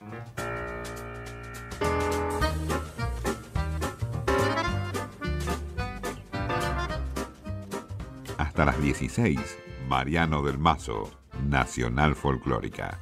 Hasta las 16, Mariano del Mazo, Nacional Folclórica.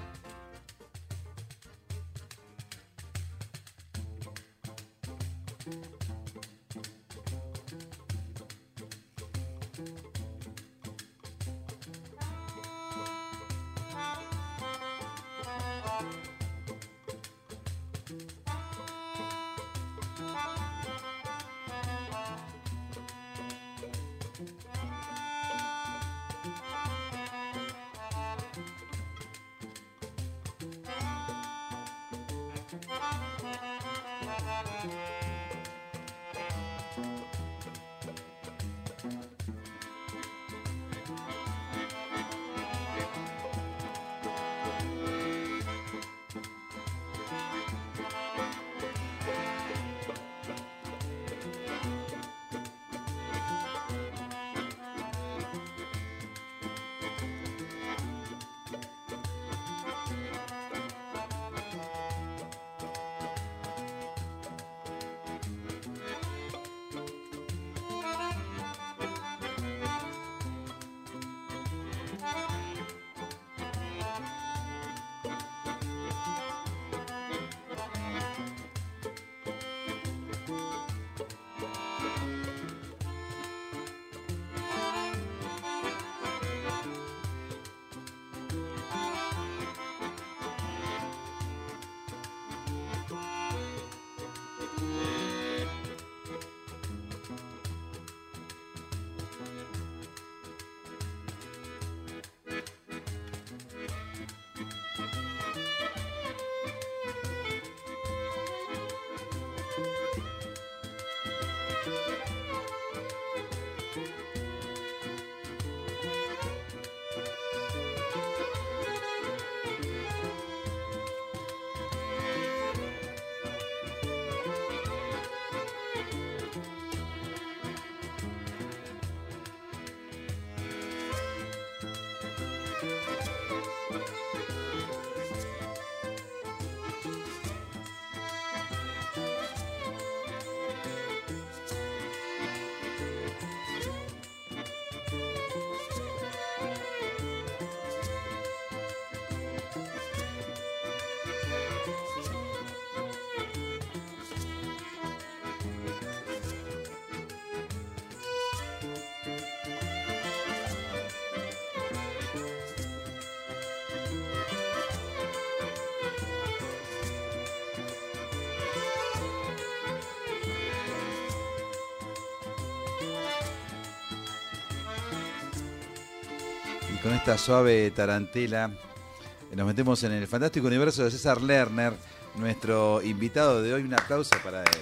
Con esta suave tarantela nos metemos en el fantástico universo de César Lerner, nuestro invitado de hoy. Un aplauso para él.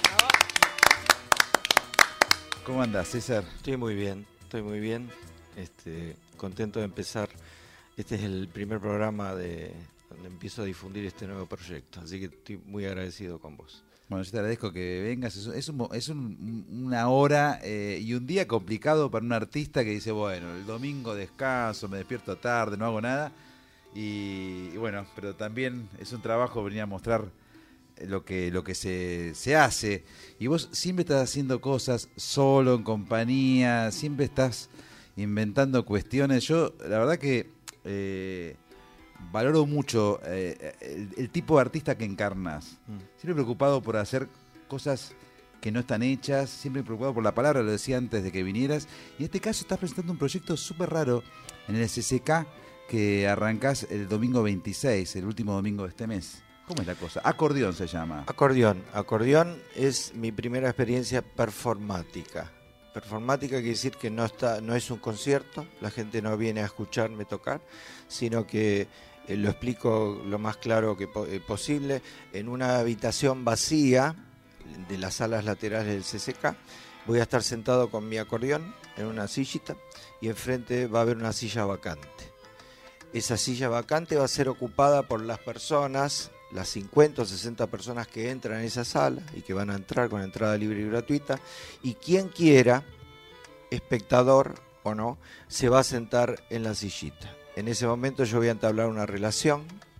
¿Cómo andás, César? Estoy muy bien. Contento de empezar. Este es el primer programa donde empiezo a difundir este nuevo proyecto, así que estoy muy agradecido con vos. Bueno, yo te agradezco que vengas. Es una hora y un día complicado para un artista que dice, bueno, el domingo descanso, me despierto tarde, no hago nada. Y bueno, pero también es un trabajo venir a mostrar lo que se hace. Y vos siempre estás haciendo cosas solo, en compañía, siempre estás inventando cuestiones. Yo, la verdad que valoro mucho el tipo de artista que encarnas. Siempre preocupado por hacer cosas que no están hechas, siempre preocupado por la palabra, lo decía antes de que vinieras. Y en este caso estás presentando un proyecto súper raro en el CCK que arrancás el domingo 26, el último domingo de este mes. ¿Cómo es la cosa? Acordeón se llama. Acordeón es mi primera experiencia performática. Performática quiere decir que no es un concierto, la gente no viene a escucharme tocar, sino que lo explico lo más claro que posible en una habitación vacía de las salas laterales del CCK. Voy a estar sentado con mi acordeón en una sillita y enfrente va a haber una silla vacante. Esa silla vacante va a ser ocupada por las personas, las 50 o 60 personas que entran en esa sala y que van a entrar con entrada libre y gratuita, y quien quiera, espectador o no, se va a sentar en la sillita. En ese momento yo voy a entablar una relación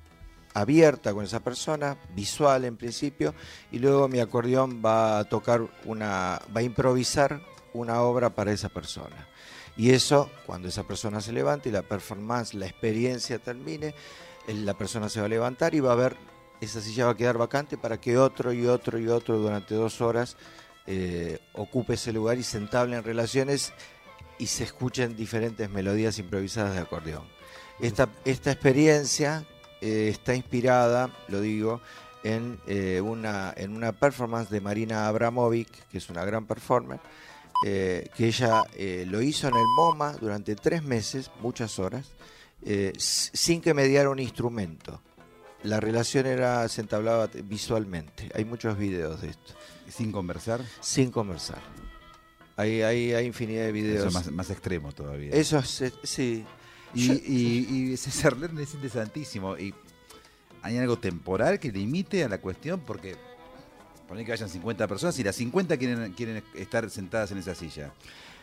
abierta con esa persona, visual en principio, y luego mi acordeón va a improvisar una obra para esa persona. Y eso, cuando esa persona se levante y la performance, la experiencia termine, la persona se va a levantar y va a ver, esa silla va a quedar vacante para que otro y otro y otro durante 2 horas ocupe ese lugar y se entablen relaciones y se escuchen diferentes melodías improvisadas de acordeón. Esta experiencia está inspirada, lo digo, en una performance de Marina Abramovic, que es una gran performer, que ella lo hizo en el MoMA durante 3 meses, muchas horas, sin que mediara un instrumento. La relación se entablaba visualmente. Hay muchos videos de esto. ¿Sin conversar? Sin conversar. Hay infinidad de videos. Eso es más extremo todavía. Eso es, sí. Y César Lerner es interesantísimo. Y hay algo temporal que limite a la cuestión, porque poner que vayan 50 personas y las 50 quieren estar sentadas en esa silla.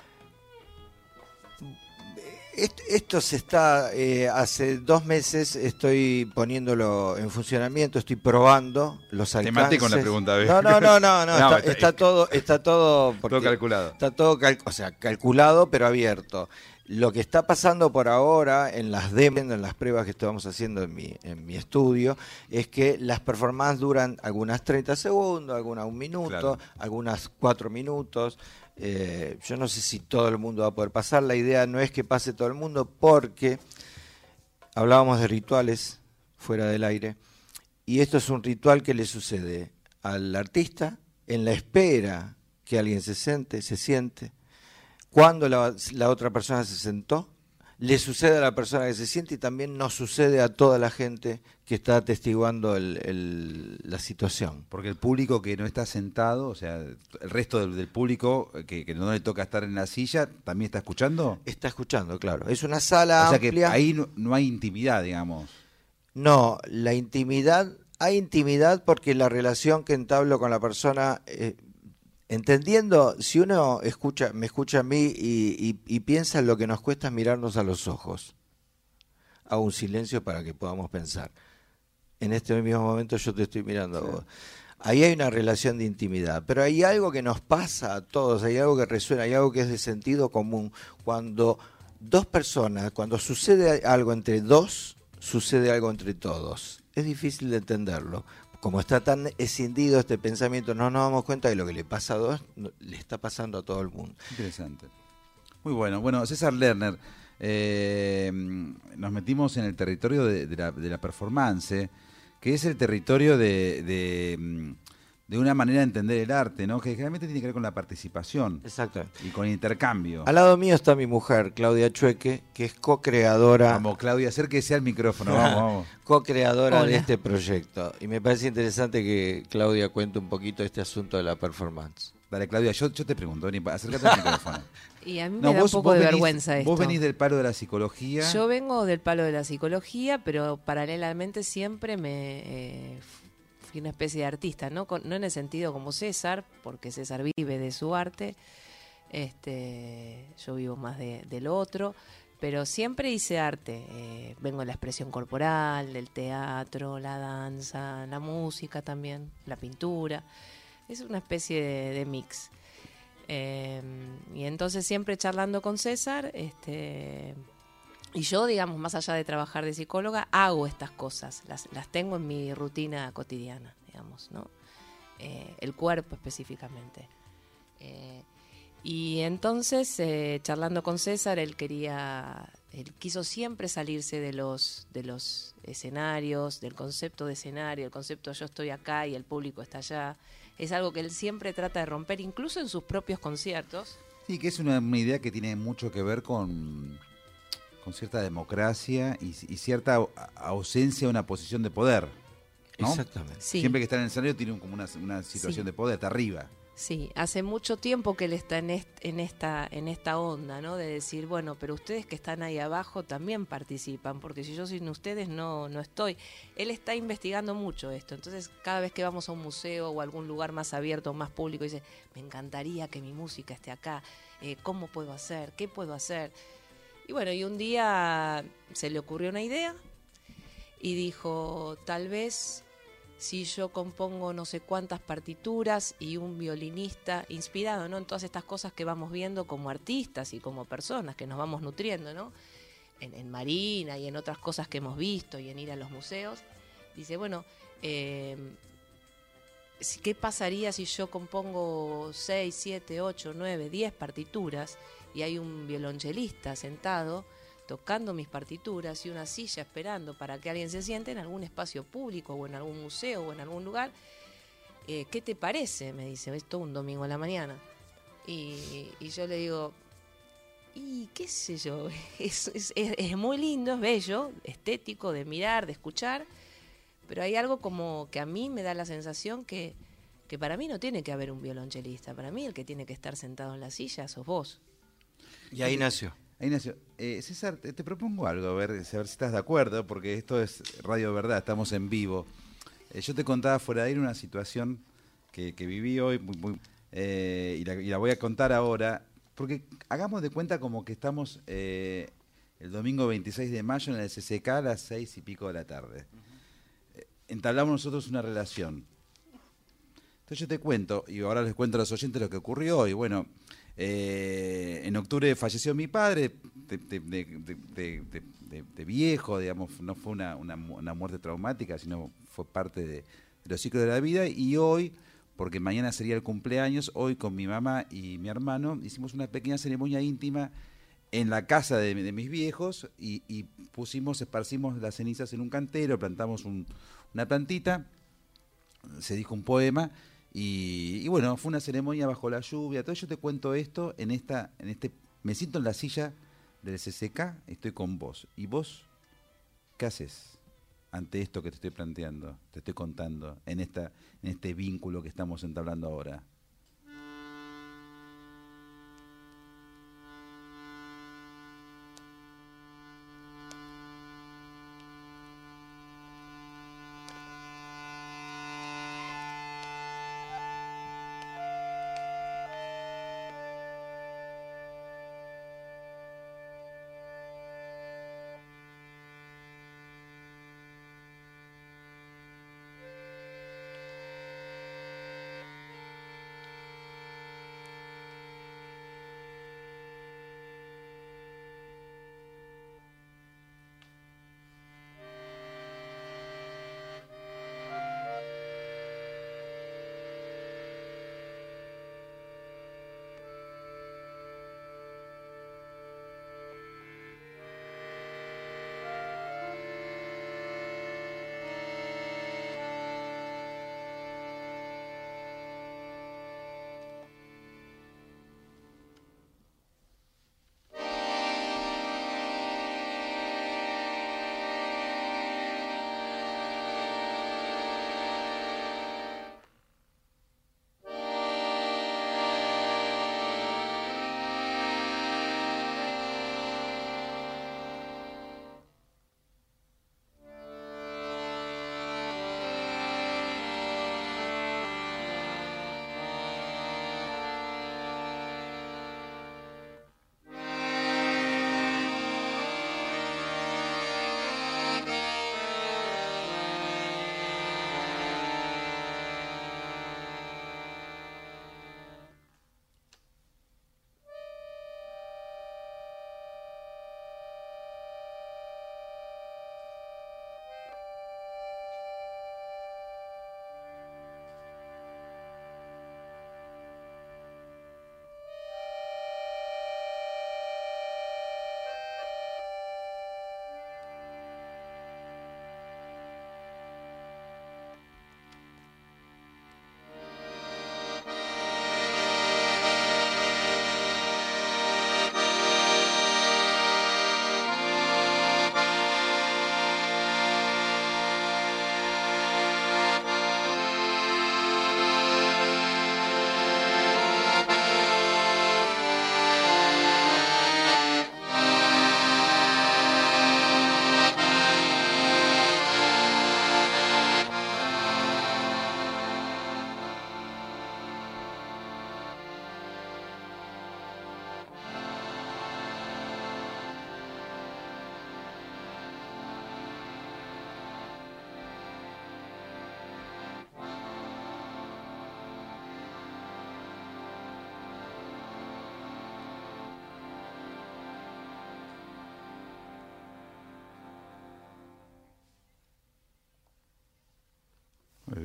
Esto se está, hace 2 meses estoy poniéndolo en funcionamiento, estoy probando los alcances. Te maté con la pregunta. No, está todo Todo calculado. Está todo calculado, pero abierto. Lo que está pasando por ahora en las demos, en las pruebas que estamos haciendo en mi estudio, es que las performances duran algunas 30 segundos, algunas 1 minuto, claro, algunas 4 minutos. Yo no sé si todo el mundo va a poder pasar. La idea no es que pase todo el mundo, porque hablábamos de rituales fuera del aire, y esto es un ritual que le sucede al artista en la espera que alguien se siente. Cuando la otra persona se sentó, le sucede a la persona que se siente, y también nos sucede a toda la gente que está atestiguando la situación. Porque el público que no está sentado, o sea, el resto del público que no le toca estar en la silla, ¿también está escuchando? Está escuchando, claro. Es una sala amplia. O sea que ahí no hay intimidad, digamos. No, hay intimidad porque la relación que entablo con la persona... entendiendo, si uno me escucha a mí y piensa en lo que nos cuesta mirarnos a los ojos, hago un silencio para que podamos pensar. En este mismo momento yo te estoy mirando a vos. Ahí hay una relación de intimidad, pero hay algo que nos pasa a todos, hay algo que resuena, hay algo que es de sentido común. Cuando 2 personas, cuando sucede algo entre 2, sucede algo entre todos. Es difícil de entenderlo. Como está tan escindido este pensamiento, no nos damos cuenta de lo que le pasa a 2, le está pasando a todo el mundo. Interesante. Muy bueno. Bueno, César Lerner, nos metimos en el territorio de la performance, que es el territorio de una manera de entender el arte, ¿no? Que generalmente tiene que ver con la participación. Exactamente. Y con el intercambio. Al lado mío está mi mujer, Claudia Chueque, que es co-creadora. Vamos, Claudia, acérquese al micrófono, vamos. Co-creadora de este proyecto. Y me parece interesante que Claudia cuente un poquito de este asunto de la performance. Dale, Claudia, yo te pregunto, acércate al micrófono. Y a mí me da un poco de vergüenza esto. Vos venís del palo de la psicología. Yo vengo del palo de la psicología, pero paralelamente siempre fui una especie de artista, no en el sentido como César, porque César vive de su arte, yo vivo más de lo otro, pero siempre hice arte. Vengo de la expresión corporal, del teatro, la danza, la música también, la pintura. Es una especie de mix. Y entonces siempre charlando con César, y yo, digamos, más allá de trabajar de psicóloga, hago estas cosas, las tengo en mi rutina cotidiana, digamos, ¿no? El cuerpo específicamente. Y entonces, charlando con César, él quiso siempre salirse de los escenarios, del concepto de escenario, el concepto yo estoy acá y el público está allá. Es algo que él siempre trata de romper, incluso en sus propios conciertos. Sí, que es una idea que tiene mucho que ver con cierta democracia y cierta ausencia de una posición de poder, ¿no? Exactamente. Sí. Siempre que está en el escenario tiene como una situación de poder, está arriba. Sí, hace mucho tiempo que él está en esta onda, ¿no? De decir, bueno, pero ustedes que están ahí abajo también participan, porque si yo sin ustedes no estoy. Él está investigando mucho esto, entonces cada vez que vamos a un museo o a algún lugar más abierto, más público, dice, me encantaría que mi música esté acá, ¿cómo puedo hacer? ¿Qué puedo hacer? Y bueno, y un día se le ocurrió una idea y dijo, tal vez si yo compongo no sé cuántas partituras y un violinista inspirado, ¿no?, en todas estas cosas que vamos viendo como artistas y como personas que nos vamos nutriendo, ¿no?, en Marina y en otras cosas que hemos visto y en ir a los museos, dice, bueno, ¿qué pasaría si yo compongo 6, 7, 8, 9, 10 partituras y hay un violonchelista sentado tocando mis partituras y una silla esperando para que alguien se siente en algún espacio público o en algún museo o en algún lugar? ¿Qué te parece? Me dice, esto un domingo a la mañana. Y yo le digo, y qué sé yo, es muy lindo, es bello, estético, de mirar, de escuchar, pero hay algo como que a mí me da la sensación que para mí no tiene que haber un violonchelista. Para mí el que tiene que estar sentado en la silla sos vos. Y ahí nació. César, te propongo algo, a ver si estás de acuerdo, porque esto es Radio Verdad, estamos en vivo. Yo te contaba fuera de aire una situación que viví hoy y la voy a contar ahora, porque hagamos de cuenta como que estamos el domingo 26 de mayo en el CCK a las 6 y pico de la tarde. Entablamos nosotros una relación. Entonces yo te cuento, y ahora les cuento a los oyentes lo que ocurrió hoy. Bueno, en octubre falleció mi padre, de viejo, digamos, no fue una muerte traumática, sino fue parte de los ciclos de la vida. Y hoy, porque mañana sería el cumpleaños, hoy con mi mamá y mi hermano hicimos una pequeña ceremonia íntima en la casa de mis viejos y esparcimos las cenizas en un cantero, plantamos una plantita, se dijo un poema y bueno, fue una ceremonia bajo la lluvia. Todo yo te cuento esto me siento en la silla del CCK, estoy con vos. ¿Y vos qué haces ante esto que te estoy planteando, te estoy contando, en este vínculo que estamos entablando ahora?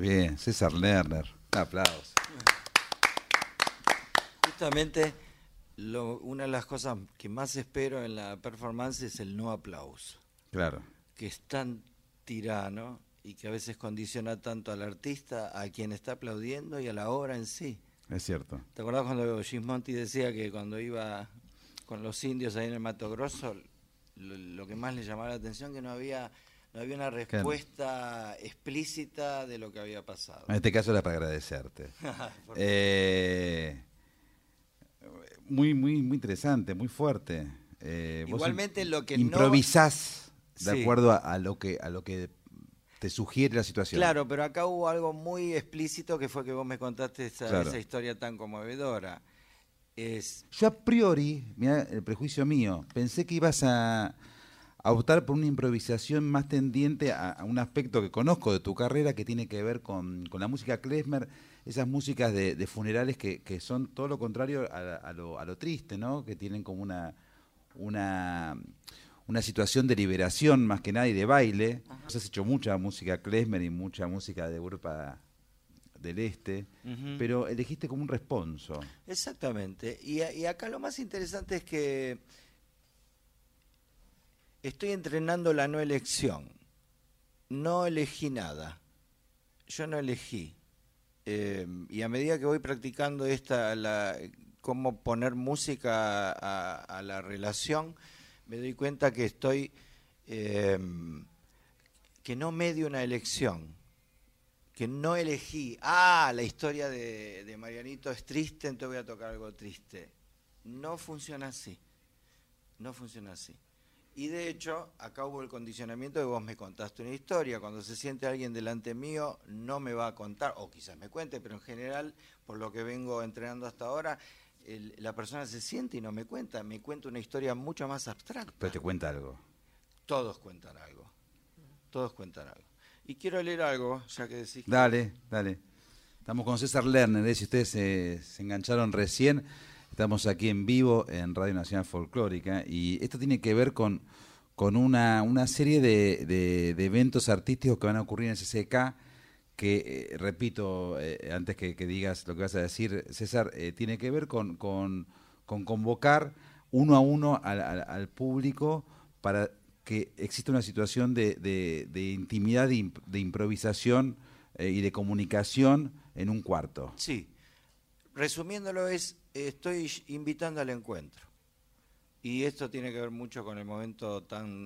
bien, César Lerner. Un aplauso. Justamente una de las cosas que más espero en la performance es el no aplauso, Claro. que es tan tirano y que a veces condiciona tanto al artista, a quien está aplaudiendo y a la obra en sí. Es cierto. ¿Te acordás cuando Gismonti decía que cuando iba con los indios ahí en el Mato Grosso, lo que más le llamaba la atención que no había una respuesta explícita de lo que había pasado? En este caso era para agradecerte. Muy interesante, muy fuerte. Igualmente lo que improvisás de Sí. acuerdo a lo que te sugiere la situación. Claro, pero acá hubo algo muy explícito que fue que vos me contaste Claro. esa historia tan conmovedora. Yo a priori, mira el prejuicio mío, pensé que ibas a optar por una improvisación más tendiente a un aspecto que conozco de tu carrera que tiene que ver con la música klezmer, esas músicas de funerales que son todo lo contrario a lo triste, ¿no? Que tienen como una situación de liberación más que nada y de baile. Has hecho mucha música klezmer y mucha música de Europa del Este, pero elegiste como un responso. Exactamente. Y acá lo más interesante es que estoy entrenando la no elección. No elegí nada. Yo no elegí. Y a medida que voy practicando cómo poner música a la relación, me doy cuenta que que no medio una elección, que no elegí, la historia de Marianito es triste, entonces voy a tocar algo triste. No funciona así, no funciona así. Y de hecho, acá hubo el condicionamiento de vos me contaste una historia, cuando se siente alguien delante mío no me va a contar, o quizás me cuente, pero en general, por lo que vengo entrenando hasta ahora, la persona se siente y no me cuenta una historia mucho más abstracta. Pero te cuenta algo. Todos cuentan algo, todos cuentan algo. Y quiero leer algo, ya que decís... Dale. Estamos con César Lerner, si ustedes se engancharon recién, estamos aquí en vivo en Radio Nacional Folclórica y esto tiene que ver con una serie de eventos artísticos que van a ocurrir en el CCK que, repito, antes que digas lo que vas a decir, César, tiene que ver con convocar uno a uno al público para que exista una situación de intimidad, de improvisación y de comunicación en un cuarto. Sí, resumiéndolo estoy invitando al encuentro. Y esto tiene que ver mucho con el momento tan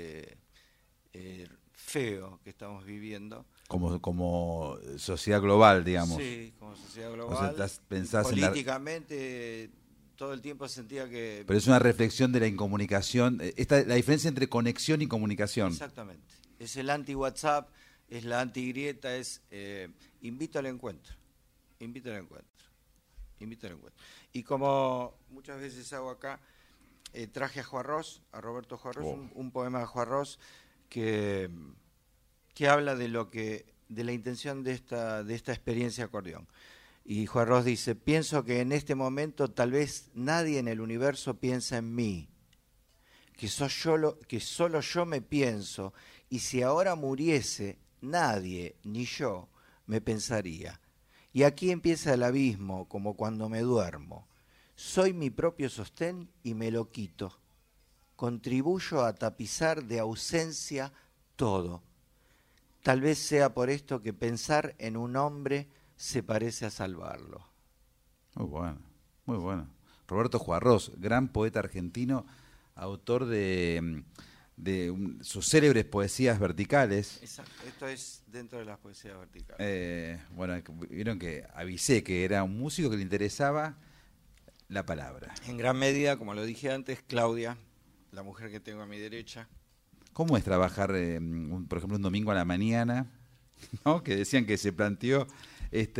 feo que estamos viviendo. Como sociedad global, digamos. Sí, como sociedad global. O sea, pensás políticamente, todo el tiempo sentía que... Pero es una reflexión de la incomunicación, la diferencia entre conexión y comunicación. Exactamente. Es el anti-WhatsApp, es la anti-grieta, invito al encuentro. Invito al encuentro. Y como muchas veces hago acá, traje a Roberto Juarros, un poema de Juarros que habla de la intención de esta experiencia acordeón. Y Juarros dice: pienso que en este momento tal vez nadie en el universo piensa en mí, que solo yo me pienso, y si ahora muriese, nadie, ni yo, me pensaría. Y aquí empieza el abismo, como cuando me duermo. Soy mi propio sostén y me lo quito. Contribuyo a tapizar de ausencia todo. Tal vez sea por esto que pensar en un hombre se parece a salvarlo. Muy bueno. Roberto Juarros, gran poeta argentino, autor de sus célebres poesías verticales. Exacto, esto es dentro de las poesías verticales. Vieron que avisé que era un músico que le interesaba la palabra. En gran medida, como lo dije antes, Claudia, la mujer que tengo a mi derecha. ¿Cómo es trabajar, por ejemplo, un domingo a la mañana? ¿No? Que decían que se planteó esto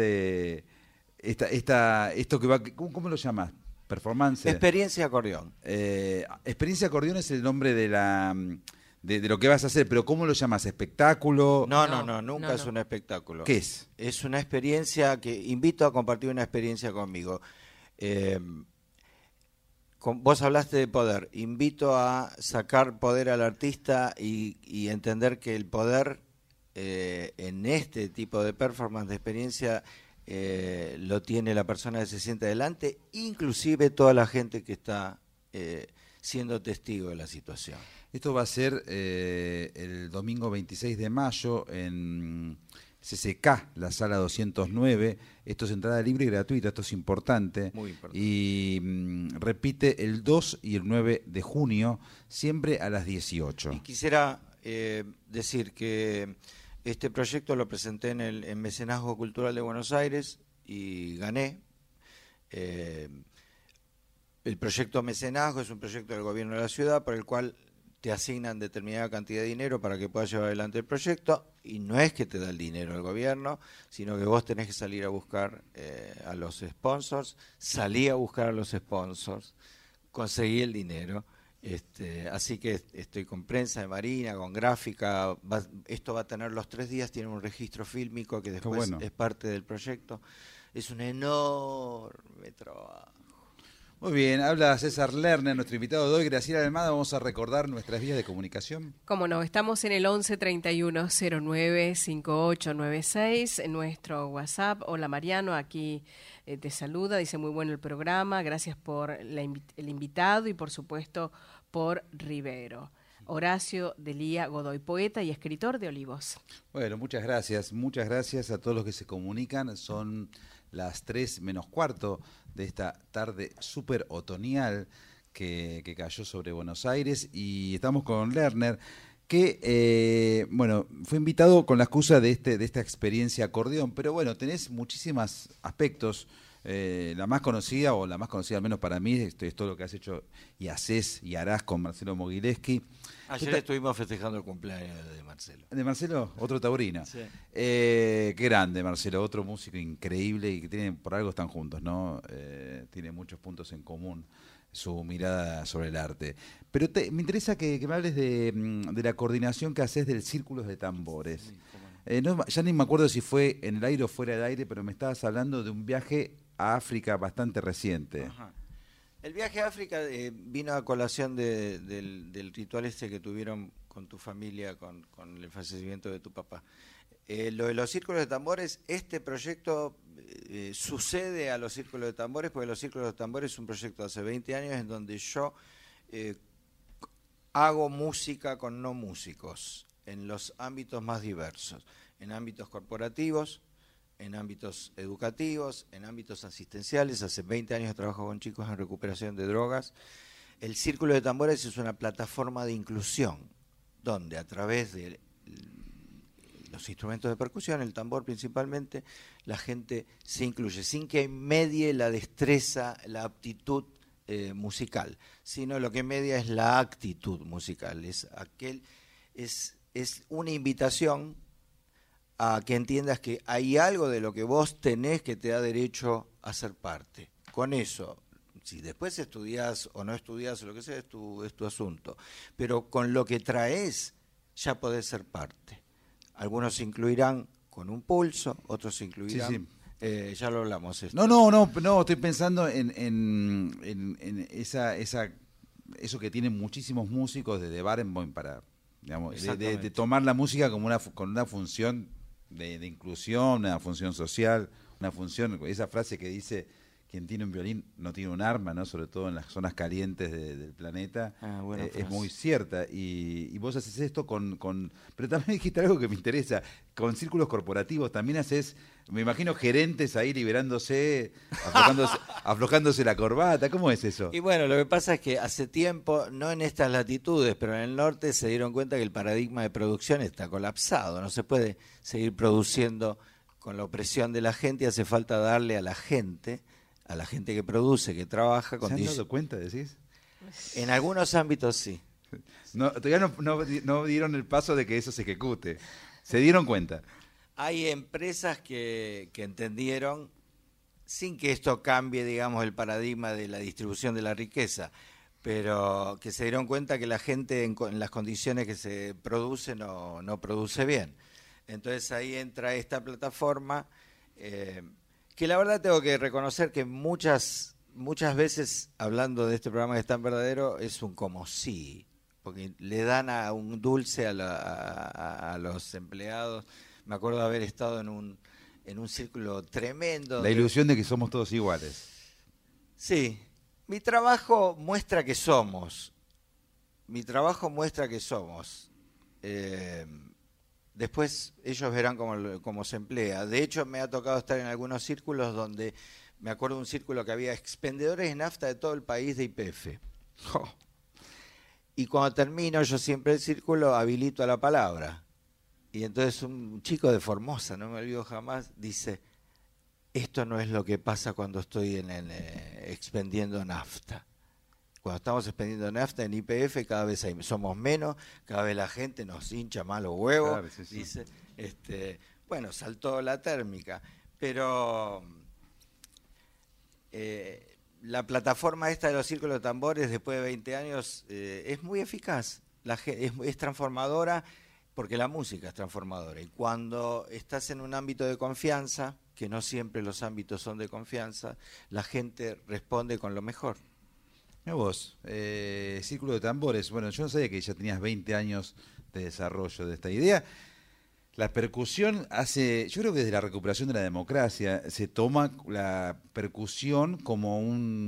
que va, ¿cómo lo llamas? Performance. Experiencia acordeón. Experiencia acordeón es el nombre de lo que vas a hacer, pero ¿cómo lo llamas? ¿Espectáculo? No, nunca es un espectáculo. ¿Qué es? Es una experiencia que invito a compartir una experiencia conmigo. Vos hablaste de poder. Invito a sacar poder al artista y entender que el poder en este tipo de performance, de experiencia, lo tiene la persona que se siente adelante, inclusive toda la gente que está siendo testigo de la situación. Esto va a ser el domingo 26 de mayo en CCK, la sala 209. Esto es entrada libre y gratuita, esto es importante. Muy importante. Y repite el 2 y el 9 de junio, siempre a las 18. Y quisiera decir que este proyecto lo presenté en Mecenazgo Cultural de Buenos Aires y gané. El proyecto Mecenazgo es un proyecto del gobierno de la ciudad por el cual te asignan determinada cantidad de dinero para que puedas llevar adelante el proyecto, y no es que te da el dinero el gobierno, sino que vos tenés que salir a buscar a los sponsors, salí a buscar a los sponsors, conseguí el dinero. Así que estoy con prensa de Marina, con gráfica, esto va a tener los 3 días, tiene un registro fílmico que después bueno. es parte del proyecto. Es un enorme trabajo. Muy bien, habla César Lerner, nuestro invitado de hoy. Graciela Almada, vamos a recordar nuestras vías de comunicación. Cómo no, estamos en el 11 31 09 5896, en nuestro WhatsApp. Hola Mariano, aquí te saluda, dice muy bueno el programa, gracias por el invitado y por supuesto por Rivero. Horacio Delía Godoy, poeta y escritor de Olivos. Bueno, muchas gracias a todos los que se comunican. Son las 3 menos cuarto de esta tarde súper otoñal que cayó sobre Buenos Aires, y estamos con Lerner, que fue invitado con la excusa de esta experiencia acordeón, pero bueno, tenés muchísimos aspectos. La más conocida al menos para mí, es todo lo que has hecho y haces y harás con Marcelo Mogileski. Ayer estuvimos festejando el cumpleaños de Marcelo. ¿De Marcelo? Otro taurino. Sí. Qué grande, Marcelo, otro músico increíble, y que por algo están juntos, ¿no? Tiene muchos puntos en común su mirada sobre el arte. Pero me interesa que me hables de la coordinación que haces del Círculos de Tambores. Sí, cómo no. Ya ni me acuerdo si fue en el aire o fuera del aire, pero me estabas hablando de un viaje a África bastante reciente. Ajá. El viaje a África vino a colación del ritual que tuvieron con tu familia, con el fallecimiento de tu papá. Lo de los Círculos de Tambores, este proyecto sucede a los Círculos de Tambores, porque los Círculos de Tambores es un proyecto de hace 20 años en donde yo hago música con no músicos, en los ámbitos más diversos, en ámbitos corporativos, en ámbitos educativos, en ámbitos asistenciales. Hace 20 años trabajo con chicos en recuperación de drogas. El Círculo de Tambores es una plataforma de inclusión, donde a través de los instrumentos de percusión, el tambor principalmente, la gente se incluye, sin que medie la destreza, la aptitud musical, sino lo que media es la actitud musical. Es una invitación a que entiendas que hay algo de lo que vos tenés que te da derecho a ser parte. Con eso, si después estudiás o no estudiás o lo que sea, es tu asunto. Pero con lo que traes, ya podés ser parte. Algunos se incluirán con un pulso, otros se incluirán... Sí, sí. Ya lo hablamos. No, estoy pensando en eso que tienen muchísimos músicos desde Barenboim para, digamos, de tomar la música como con una función de inclusión, una función social, una función, esa frase que dice: quien tiene un violín no tiene un arma, ¿no? Sobre todo en las zonas calientes del planeta. Es muy cierta. Y vos haces esto pero también dijiste algo que me interesa, con círculos corporativos. También haces, me imagino, gerentes ahí liberándose, aflojándose la corbata. ¿Cómo es eso? Y bueno, lo que pasa es que hace tiempo, no en estas latitudes, pero en el norte, se dieron cuenta que el paradigma de producción está colapsado. No se puede seguir produciendo con la opresión de la gente. Hace falta darle a la gente que produce, que trabaja. ¿Se han dado cuenta, decís? En algunos ámbitos sí. Todavía no dieron el paso de que eso se ejecute. Se dieron cuenta. Hay empresas que entendieron, sin que esto cambie, digamos, el paradigma de la distribución de la riqueza, pero que se dieron cuenta que la gente en las condiciones que se produce no produce bien. Entonces ahí entra esta plataforma, que la verdad tengo que reconocer que muchas veces, hablando de este programa que es tan verdadero, es un como sí, porque le dan a un dulce a los empleados. Me acuerdo de haber estado en un círculo tremendo. La ilusión de que somos todos iguales. Sí, mi trabajo muestra que somos. Después ellos verán cómo se emplea. De hecho, me ha tocado estar en algunos círculos donde, me acuerdo de un círculo que había expendedores de nafta de todo el país de YPF. ¡Oh! Y cuando termino, yo siempre el círculo habilito a la palabra. Y entonces un chico de Formosa, no me olvido jamás, dice, esto no es lo que pasa cuando estoy expendiendo nafta. Cuando estamos expendiendo nafta en YPF, cada vez somos menos, cada vez la gente nos hincha más los huevos. Claro, sí, sí. Dice, bueno, saltó la térmica, pero la plataforma esta de los círculos de tambores, después de 20 años, es muy eficaz, es transformadora, porque la música es transformadora. Y cuando estás en un ámbito de confianza, que no siempre los ámbitos son de confianza, la gente responde con lo mejor. Mira vos, Círculo de Tambores. Bueno, yo no sabía que ya tenías 20 años de desarrollo de esta idea. La percusión yo creo que desde la recuperación de la democracia se toma la percusión como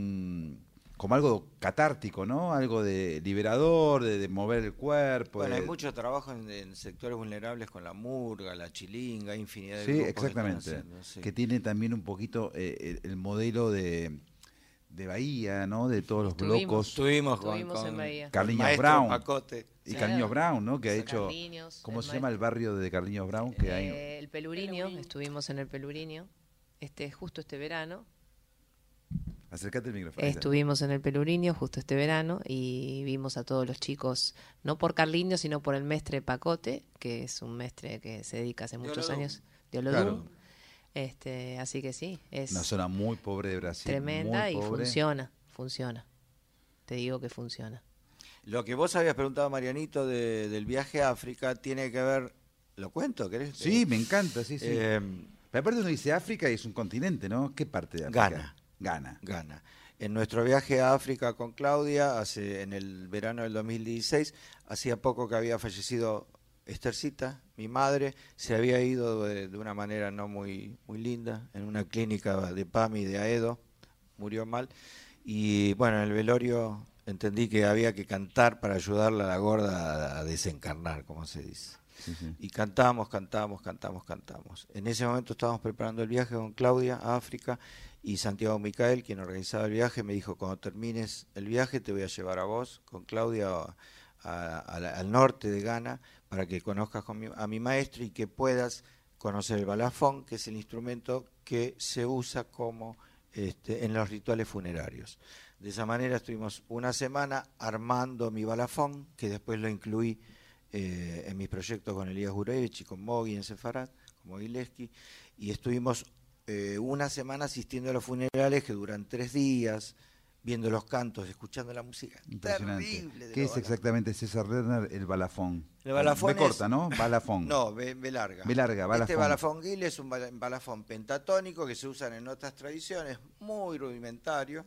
algo catártico, ¿no? Algo de liberador, de mover el cuerpo. Bueno, hay mucho trabajo en sectores vulnerables con la murga, la chilinga, infinidad de sí, grupos exactamente. que están haciendo, sí. Que tiene también un poquito el modelo de Bahía, ¿no? De todos los blocos. Estuvimos en Bahía. Carliños Maestro Brown. Pacote. Y Carliños Brown, ¿no? Que ha Sí. hecho... Carliños, ¿Cómo el se llama el barrio de Carliños Brown? Que hay... El Pelurinio, estuvimos en el Pelurinio, justo este verano. Acércate al micrófono. Ahí está. Estuvimos en el Pelurinio justo este verano y vimos a todos los chicos, no por Carliños, sino por el mestre Pacote, que es un mestre que se dedica hace muchos Olodum. años, de Olodum. Claro. Así que sí, es Una zona muy pobre de Brasil. tremenda muy y pobre. funciona. Te digo que funciona. Lo que vos habías preguntado, Marianito, del viaje a África, tiene que ver... ¿Lo cuento? ¿Querés? Sí, me encanta, sí. Pero aparte uno dice África y es un continente, ¿no? ¿Qué parte de África? Ghana. En nuestro viaje a África con Claudia, en el verano del 2016, hacía poco que había fallecido Esthercita, mi madre, se había ido de una manera no muy linda, en una clínica de PAMI de Aedo, murió mal, y bueno, en el velorio entendí que había que cantar para ayudarla a la gorda a desencarnar, como se dice. Sí, sí. Y cantamos. En ese momento estábamos preparando el viaje con Claudia a África y Santiago Micael, quien organizaba el viaje, me dijo, cuando termines el viaje te voy a llevar a vos con Claudia al norte de Ghana para que conozcas a mi maestro y que puedas conocer el balafón, que es el instrumento que se usa como en los rituales funerarios. De esa manera estuvimos una semana armando mi balafón, que después lo incluí en mis proyectos con Elías Gurevich y con Mogi en Sefarad, con Mogi Leski, y estuvimos una semana asistiendo a los funerales que duran 3 días, viendo los cantos, escuchando la música terrible. ¿Qué es exactamente, César Lerner, el balafón? El balafón B corta, ¿no? Balafón. No, B larga. B larga, balafón. Este balafón guil es un balafón pentatónico que se usa en otras tradiciones, muy rudimentario,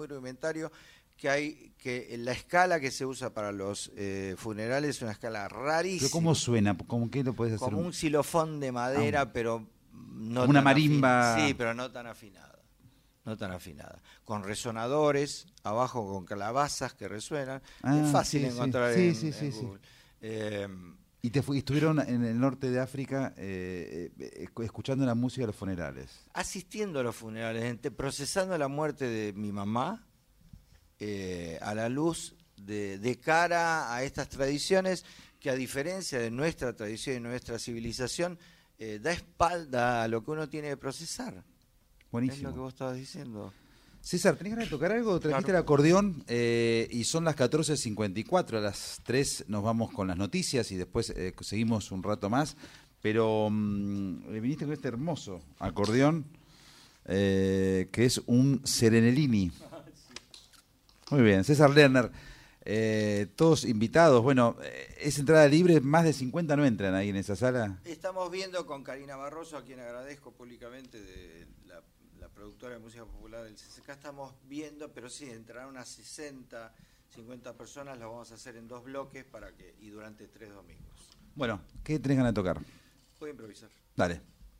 que la escala que se usa para los funerales es una escala rarísima. ¿Pero cómo suena? ¿Cómo qué lo puedes hacer? Como un xilofón de madera, pero no una tan marimba. Sí, pero no tan afinada. Con resonadores, abajo con calabazas que resuenan. Es fácil encontrar en Google. Y estuvieron en el norte de África escuchando la música de los funerales. Asistiendo a los funerales, procesando la muerte de mi mamá, a la luz de cara a estas tradiciones que, a diferencia de nuestra tradición y nuestra civilización, da espalda a lo que uno tiene que procesar. Buenísimo. Es lo que vos estabas diciendo. César, ¿tenés ganas de tocar algo? Trajiste el acordeón y son las 14:54. A las 3 nos vamos con las noticias y después seguimos un rato más. Pero viniste con este hermoso acordeón que es un Serenellini. Muy bien, César Lerner. Todos invitados. Bueno, es entrada libre, más de 50 no entran ahí en esa sala. Estamos viendo con Karina Barroso, a quien agradezco públicamente, de la productora de música popular del CCK, estamos viendo, pero sí, entrarán unas 60, 50 personas, lo vamos a hacer en 2 bloques y durante 3 domingos. Bueno, ¿qué tenés ganas de tocar? Voy a improvisar. Dale.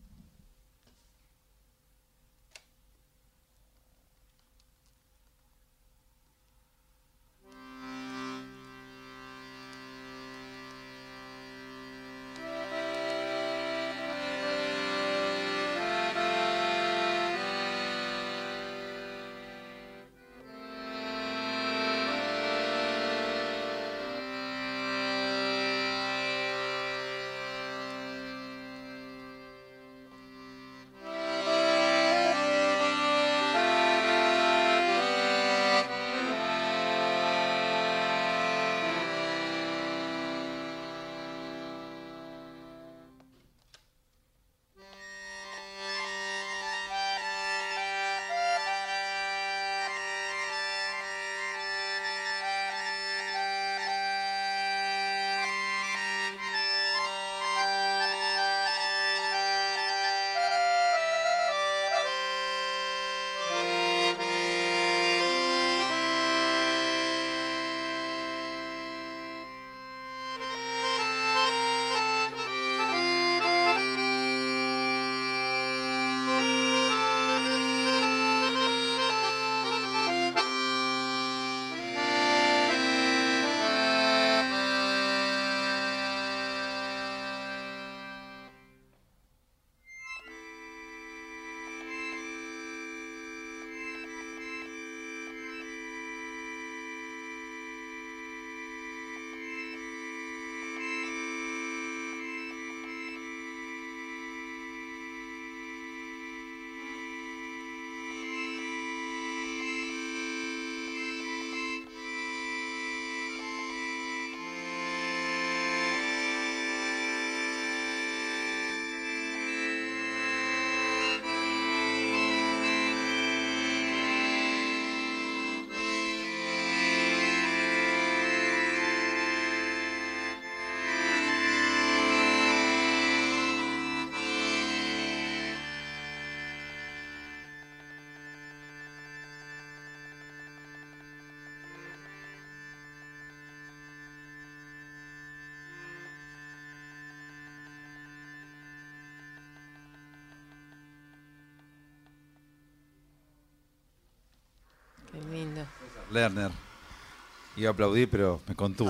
Qué lindo. Lerner. Iba a aplaudir, pero me contuve.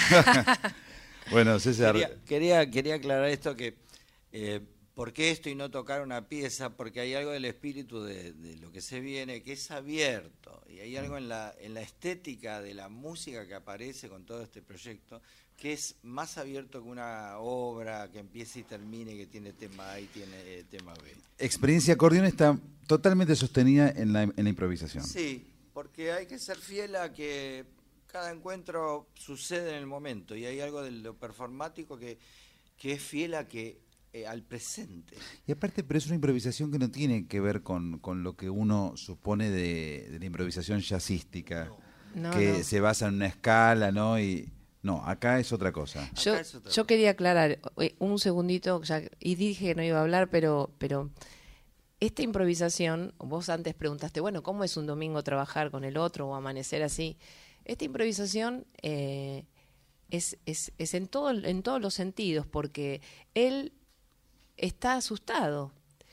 Bueno, César. Quería aclarar esto que ¿por qué esto y no tocar una pieza? Porque hay algo del espíritu de lo que se viene que es abierto, y hay algo en la estética de la música que aparece con todo este proyecto que es más abierto que una obra que empieza y termine, que tiene tema A y tiene tema B. Experiencia Acordeón está totalmente sostenida en la improvisación. Sí, porque hay que ser fiel a que cada encuentro sucede en el momento, y hay algo de lo performático que es fiel a que al presente. Y aparte, pero es una improvisación que no tiene que ver con lo que uno supone de la improvisación jazzística, que se basa en una escala, ¿no? Y no, acá es otra cosa. Yo quería aclarar un segundito, y dije que no iba a hablar, pero esta improvisación, vos antes preguntaste, bueno, ¿cómo es un domingo trabajar con el otro o amanecer así? Esta improvisación es en todos los sentidos, porque él está asustado,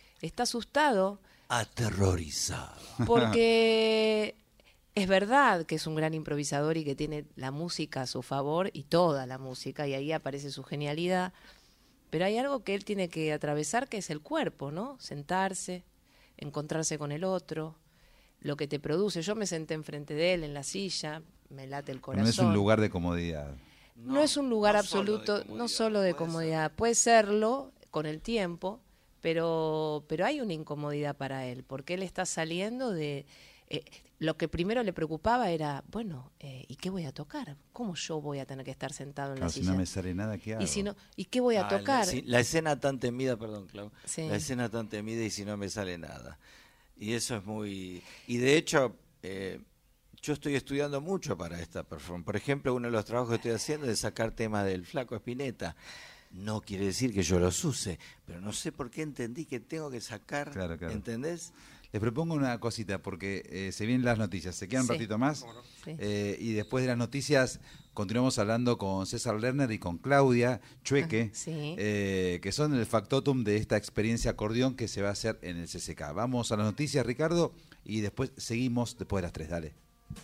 aterrorizado, porque es verdad que es un gran improvisador y que tiene la música a su favor y toda la música, y ahí aparece su genialidad, pero hay algo que él tiene que atravesar, que es el cuerpo, ¿no? Sentarse, encontrarse con el otro, lo que te produce. Yo me senté enfrente de él en la silla, me late el corazón. No es un lugar de comodidad. No es un lugar absoluto, no solo de comodidad. Puede serlo con el tiempo, pero hay una incomodidad para él, porque él está saliendo de... lo que primero le preocupaba era, bueno, ¿y qué voy a tocar? ¿Cómo yo voy a tener que estar sentado en la silla? Si no me sale nada, ¿qué hago? ¿Y qué voy a tocar? La escena tan temida, perdón, Clau. Sí. La escena tan temida, y si no me sale nada. Y eso es muy... Y de hecho, yo estoy estudiando mucho para esta performance. Por ejemplo, uno de los trabajos que estoy haciendo es sacar temas del Flaco Spinetta. No quiere decir que yo los use, pero no sé por qué entendí que tengo que sacar, Claro. ¿entendés? Les propongo una cosita, porque se vienen las noticias. ¿Se quedan un Sí. ratito más? Sí. Y después de las noticias continuamos hablando con César Lerner y con Claudia Chueque, Sí. que son el factotum de esta experiencia acordeón que se va a hacer en el CCK. Vamos a las noticias, Ricardo, y después seguimos después de las 3. Dale.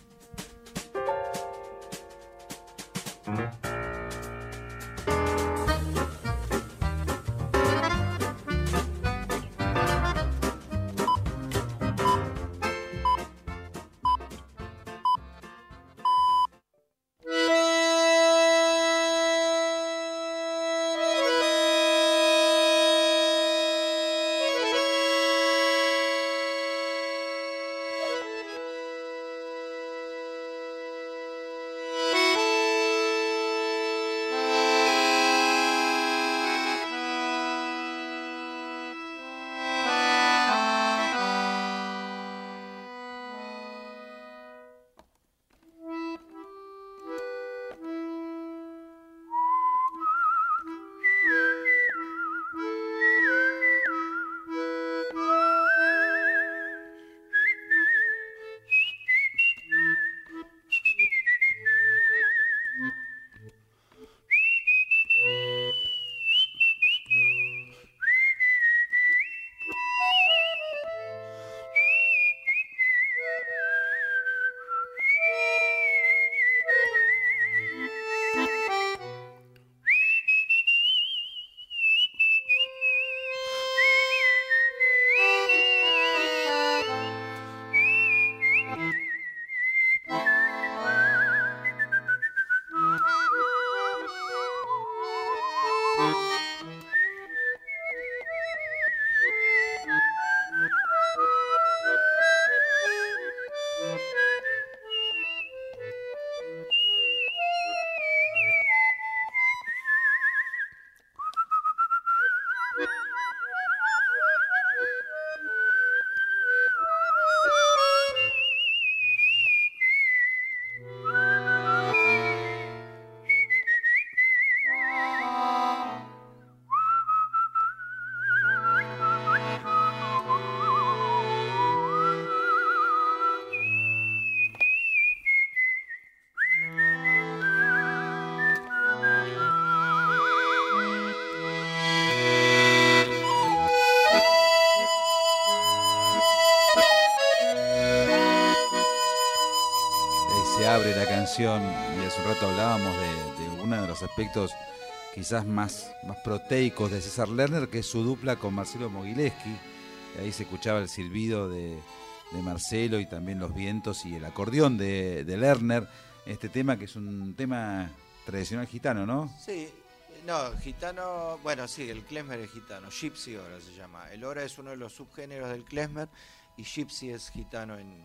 Se abre la canción y hace un rato hablábamos de uno de los aspectos quizás más proteicos de César Lerner, que es su dupla con Marcelo Mogileski. Ahí se escuchaba el silbido de Marcelo y también los vientos y el acordeón de Lerner. Este tema que es un tema tradicional gitano, ¿no? Sí, no, gitano, bueno, sí, el klezmer es gitano, gypsy ahora se llama. El hora es uno de los subgéneros del klezmer y gypsy es gitano en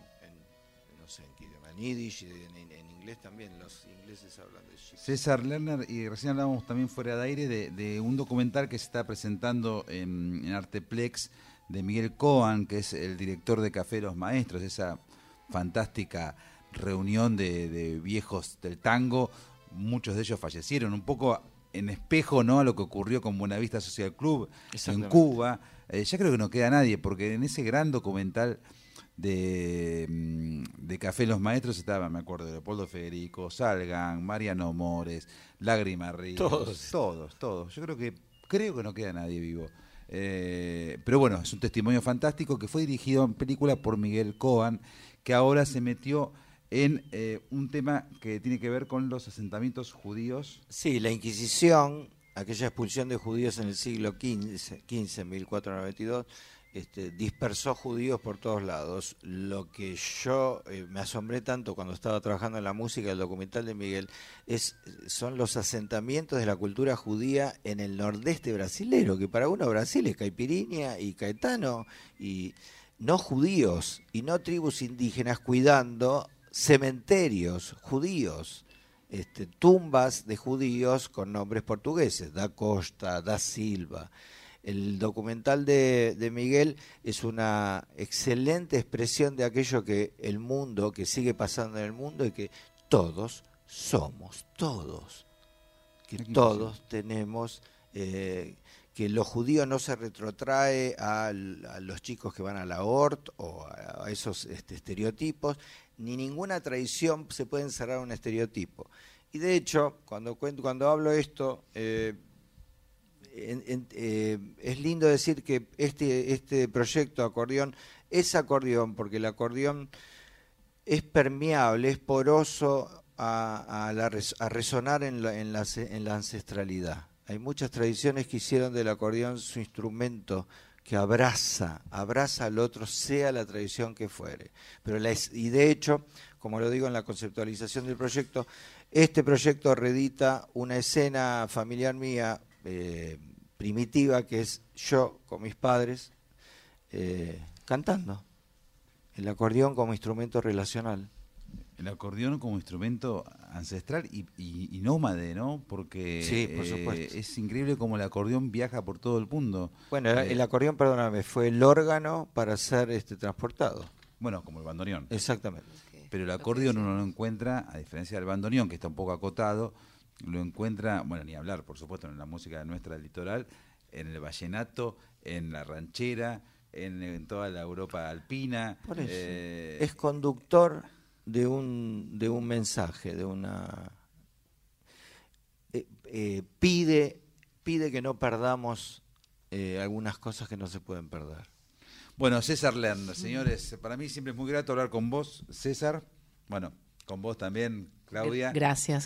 no sé, en yiddish y en inglés también, los ingleses hablan de gypsy. César Lerner, y recién hablábamos también fuera de aire de un documental que se está presentando en Arteplex de Miguel Cohen, que es el director de Café de los Maestros, esa fantástica reunión de viejos del tango. Muchos de ellos fallecieron, un poco en espejo, ¿no?, a lo que ocurrió con Buenavista Social Club en Cuba. Ya creo que no queda nadie, porque en ese gran documental de Café Los Maestros estaba, me acuerdo, de Leopoldo Federico, Salgan, Mariano Mores, Lágrima Ríos, todos. Yo creo que no queda nadie vivo. Pero bueno, es un testimonio fantástico que fue dirigido en película por Miguel Cohen, que ahora se metió en un tema que tiene que ver con los asentamientos judíos. Sí, la Inquisición, aquella expulsión de judíos en el siglo XV, 1492, dispersó judíos por todos lados. Lo que yo me asombré tanto cuando estaba trabajando en la música del documental de Miguel son los asentamientos de la cultura judía en el nordeste brasilero, que para uno Brasil es Caipirinha y Caetano, y no judíos y no tribus indígenas cuidando cementerios judíos, tumbas de judíos con nombres portugueses, da Costa, da Silva. El documental de Miguel es una excelente expresión de aquello que el mundo, que sigue pasando en el mundo, y que todos somos, que todos tenemos que lo judío no se retrotrae a los chicos que van a la ORT o a esos estereotipos, ni ninguna tradición se puede encerrar en un estereotipo. Y de hecho, cuando hablo esto, es lindo decir que este proyecto Acordeón es acordeón, porque el acordeón es permeable, es poroso a resonar en la ancestralidad. Hay muchas tradiciones que hicieron del acordeón su instrumento que abraza al otro, sea la tradición que fuere. Y de hecho, como lo digo en la conceptualización del proyecto, este proyecto reedita una escena familiar mía primitiva, que es yo con mis padres cantando. El acordeón como instrumento relacional. El acordeón como instrumento ancestral y nómade, ¿no? Porque sí, por supuesto. Es increíble cómo el acordeón viaja por todo el mundo. Bueno, el acordeón, perdóname, fue el órgano para ser transportado. Bueno, como el bandoneón. Exactamente. Okay. Pero el acordeón uno lo encuentra, a diferencia del bandoneón, que está un poco acotado, lo encuentra, bueno, ni hablar, por supuesto, en la música nuestra del litoral, en el vallenato, en la ranchera, en toda la Europa alpina. Por eso. Es conductor de un mensaje, de una pide que no perdamos algunas cosas que no se pueden perder. Bueno, César Lerner, señores, para mí siempre es muy grato hablar con vos, César. Bueno, con vos también, Claudia. Gracias.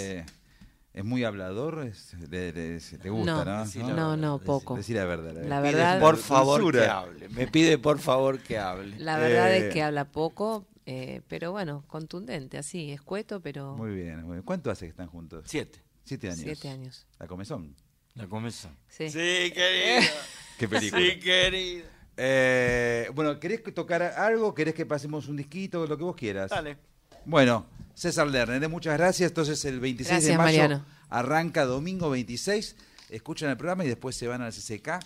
Es muy hablador, te gusta, ¿no? No, poco. Decir la verdad. La verdad, por favor que hable. Me pide por favor que hable. La verdad es que habla poco. Pero bueno, contundente, así, escueto, pero... Muy bien. ¿Cuánto hace que están juntos? 7. 7 años. 7 años. ¿La comezón? La comezón. Sí. Sí, querido. ¿Qué película? Sí, querido. Bueno, ¿querés tocar algo? ¿Querés que pasemos un disquito? Lo que vos quieras. Dale. Bueno, César Lerner, muchas gracias. Entonces el 26 de mayo Mariano. Arranca domingo 26. Escuchan el programa y después se van al CCK.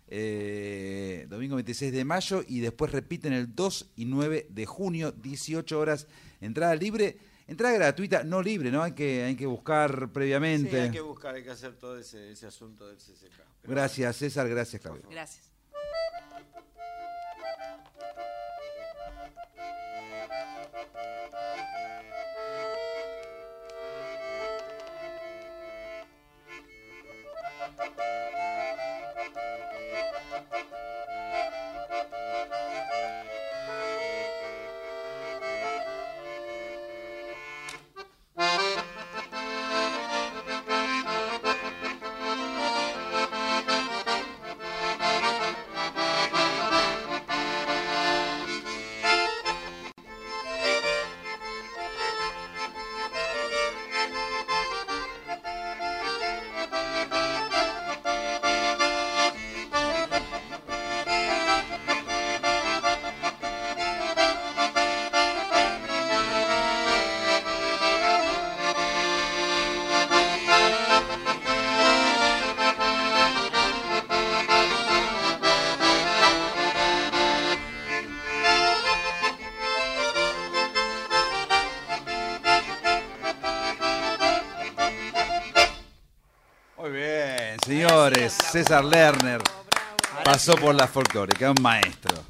Domingo 26 de mayo y después repiten el 2 y 9 de junio, 18 horas, entrada libre, entrada gratuita, no libre, ¿no? Hay que buscar previamente. Sí, hay que buscar, hay que hacer todo ese asunto del CCK. Gracias, César, gracias, Claudia. Gracias. Señores, César Lerner pasó por la folclórica, un maestro.